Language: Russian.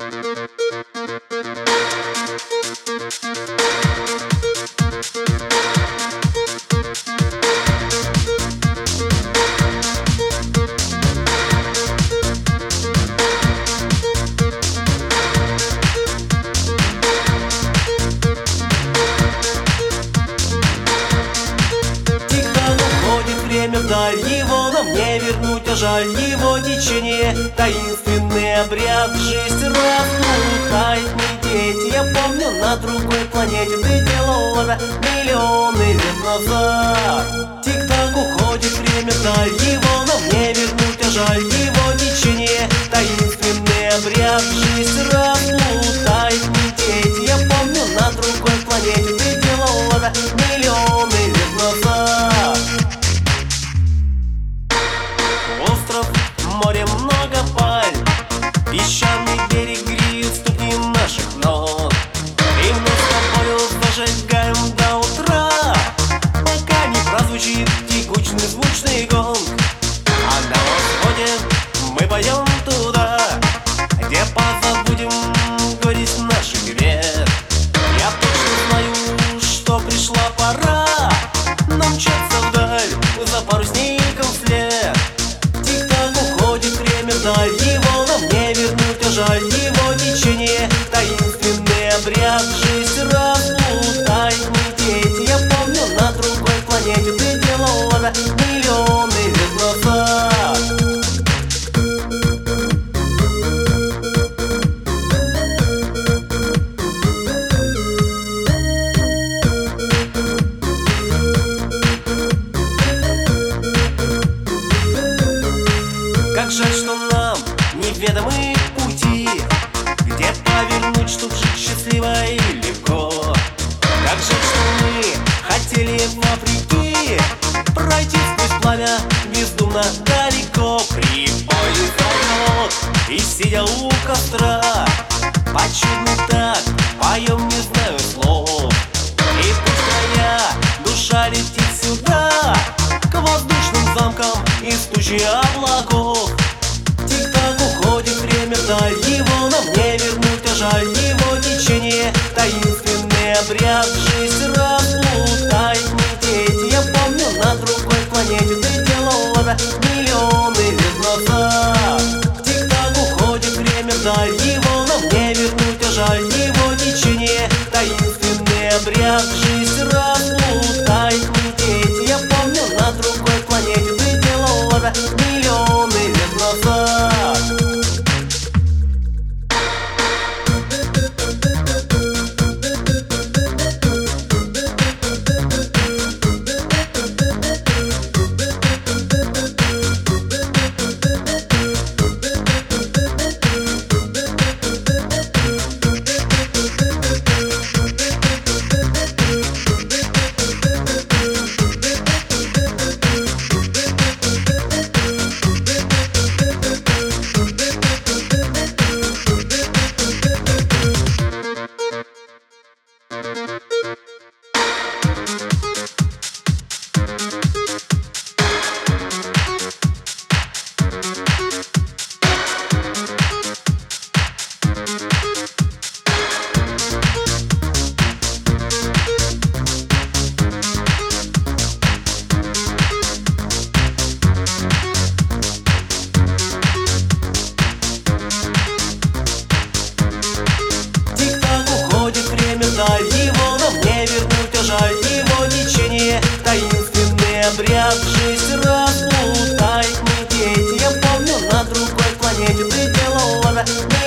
Вдаль его нам не вернуть, а жаль его течение. Таинственный обряд жизнь разлутает мететь. Я помню, на другой планете ты делал это миллионы лет назад. Тик-так уходит время, вдаль его нам не вернуть, а жаль его течение. Таинственный обряд жизнь разлутает мететь. Я помню, на другой планете ты делал это миллионы лет назад. Остров, море, много пальм, песчаный берег греет ступни наших ног. И мы с тобою зажигаем до утра, пока не прозвучит тягучный звучный гонг. А на восходе мы пойдем туда, где позабудем горечь наших бед. Я точно знаю, что пришла пора нам мчаться вдаль за парусником вслед. Вдаль его нам не вернуть, а жаль его течение. Таинственный обряд жизнь разлутает мететь. Я помню, на другой планете ты делал это миллионы лет назад. Как жаль, что нам неведомы пути, где повернуть, чтоб жить счастливо и легко. Как жаль, что мы хотели вопреки пройти сквозь пламя бездумно далеко. Прибой зовет, и сидя у костра, почудно так поем, не знаю слов. И пусть моя душа летит сюда, к воздушным замкам из тучи облаков. Тик-так уходит время, вдаль его нам не вернуть, а жаль его течение. Таинственный обряд жизнь разлутает мететь. Я помню, на другой планете ты делал это миллионы лет назад. Тик-так уходит время, вдаль его нам не вернуть, а жаль его течение. Таинственный обряд жизнь разлутает мететь. Я помню, на другой планете ты делал это миллионы лет назад. Вдаль его нам не вернуть, а жаль его течение. Таинственный обряд жизнь разлутает мететь. Я помню, на другой планете ты делал это